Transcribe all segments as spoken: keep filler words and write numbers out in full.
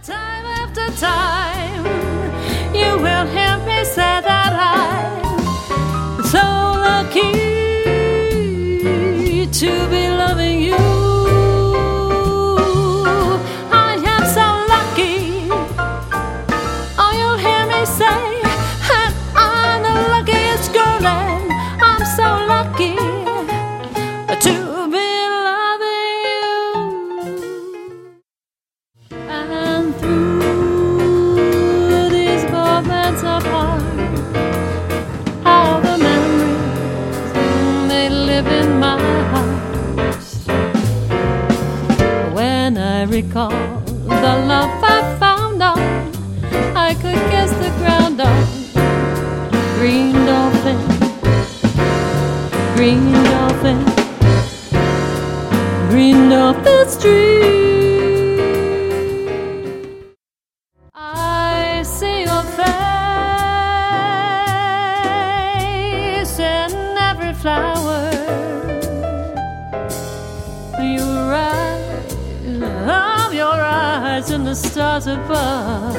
Time after time, you will hear me say that I'm so lucky to be loving you. I am so lucky. Oh, you'll hear me say that I'm the luckiest girl, and I'm so lucky to be loving you. And through these moments apart, all the memories, they live in my heart. When I recall the love I found on, I could kiss the ground on green dolphin, green dolphin, green dolphin street. I see your face in every flower. Your eyes, of your eyes in the stars above.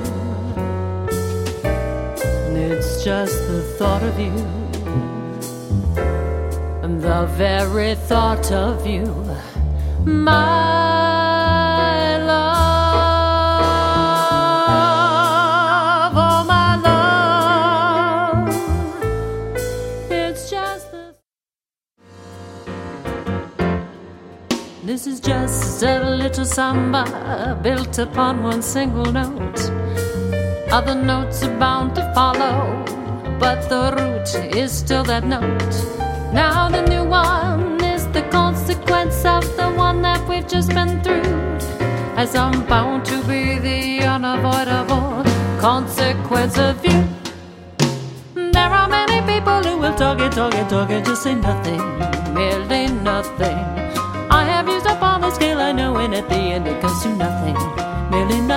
And it's just the thought of you, and the very thought of you, my love, oh my love. It's just the This is just a little samba built upon one single note. Other notes are bound to follow, but the root is still that note. Now the new one is the consequence of the one that we've just been through, as I'm bound to be the unavoidable consequence of you. There are many people who will talk it, talk it, talk it, just say nothing, merely nothing. I have used up all the skill I know, and at the end it comes to nothing, merely